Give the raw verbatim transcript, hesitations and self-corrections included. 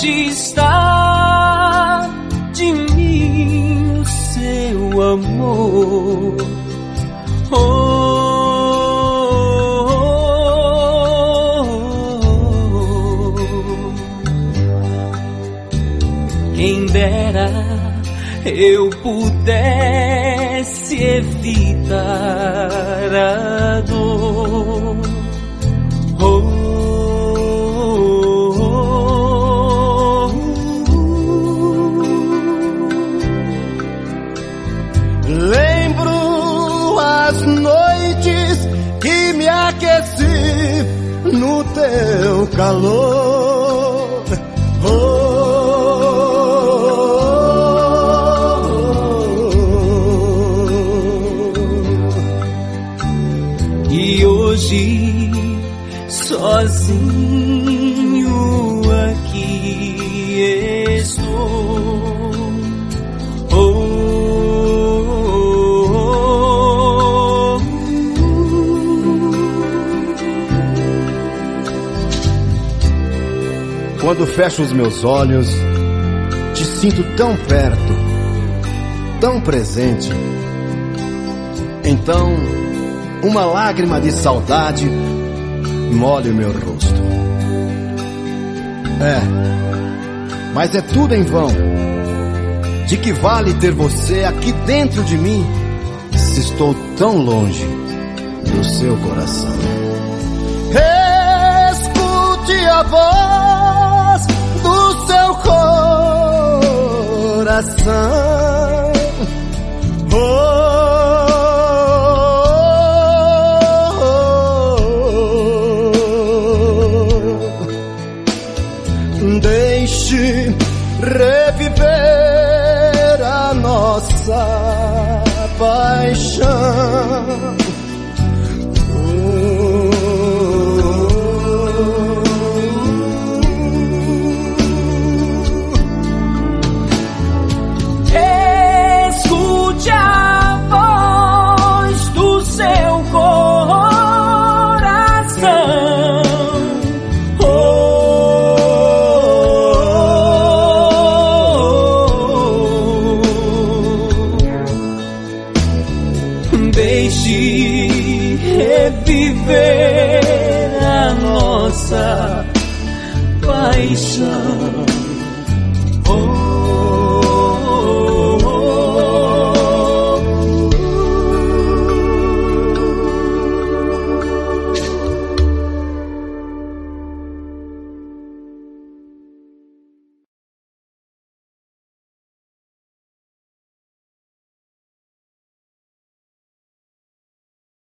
longe está de mim o seu amor. Oh, oh, oh, oh. Quem dera eu pudesse evitar a dor. Oh, oh, oh, oh. Lembro as noites que me aqueci no teu calor. Oh, hoje sozinho aqui estou. Oh, oh, oh, oh. Quando fecho os meus olhos, te sinto tão perto, tão presente. Então uma lágrima de saudade molha o meu rosto. É, mas é tudo em vão. De que vale ter você aqui dentro de mim, se estou tão longe do seu coração? Escute a voz do seu coração. Oh, deixe reviver a nossa paixão. Escute a voz do seu coração. Deixe reviver a nossa paixão.